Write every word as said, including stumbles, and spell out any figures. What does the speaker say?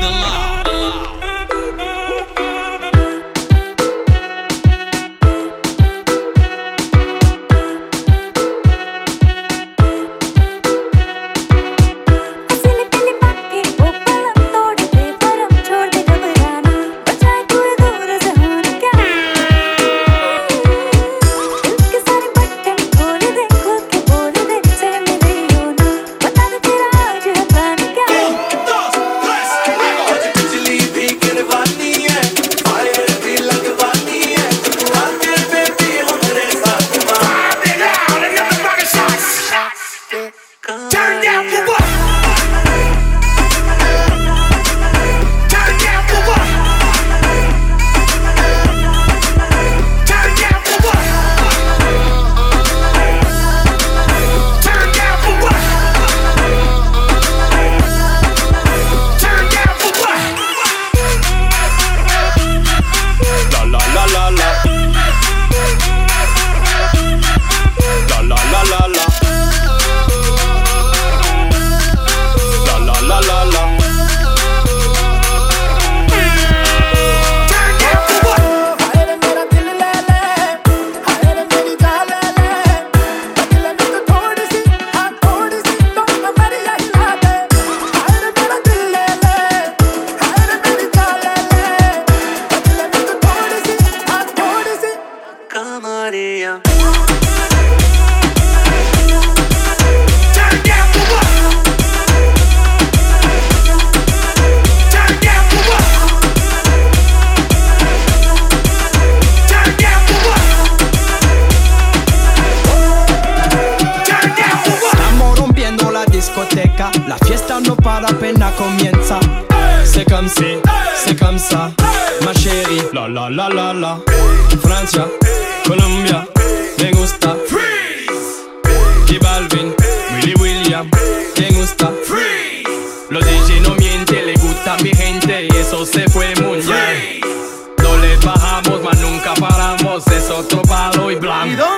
La fiesta no para, apenas comienza. C'est comme si, c'est comme ça, ma chérie. La la la la la. Francia, Colombia, me gusta. Freeze. Y Balvin, Willy William, me gusta. Freeze. Los D J no mienten, le gusta mi gente y eso se fue muy bien. No le bajamos, mas nunca paramos, es otro palo y blanco.